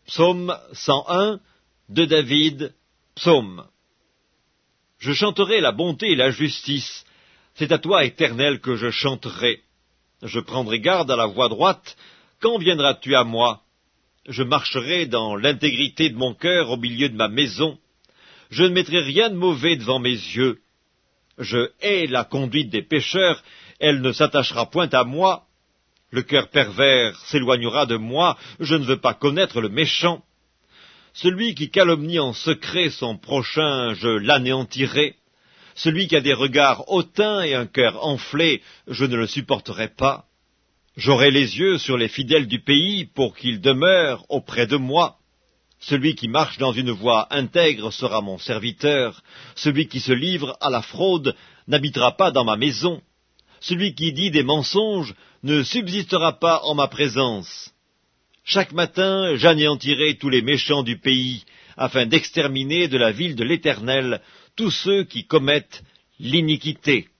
Psaume 101 de David, Psaume. Je chanterai la bonté et la justice. C'est à toi, Éternel, que je chanterai. Je prendrai garde à la voie droite. Quand viendras-tu à moi? Je marcherai dans l'intégrité de mon cœur au milieu de ma maison. Je ne mettrai rien de mauvais devant mes yeux. Je hais la conduite des pécheurs, elle ne s'attachera point à moi. Le cœur pervers s'éloignera de moi, je ne veux pas connaître le méchant. Celui qui calomnie en secret son prochain, je l'anéantirai. Celui qui a des regards hautains et un cœur enflé, je ne le supporterai pas. J'aurai les yeux sur les fidèles du pays pour qu'ils demeurent auprès de moi. Celui qui marche dans une voie intègre sera mon serviteur. Celui qui se livre à la fraude n'habitera pas dans ma maison. Celui qui dit des mensonges ne subsistera pas en ma présence. Chaque matin, j'anéantirai tous les méchants du pays, afin d'exterminer de la ville de l'Éternel tous ceux qui commettent l'iniquité.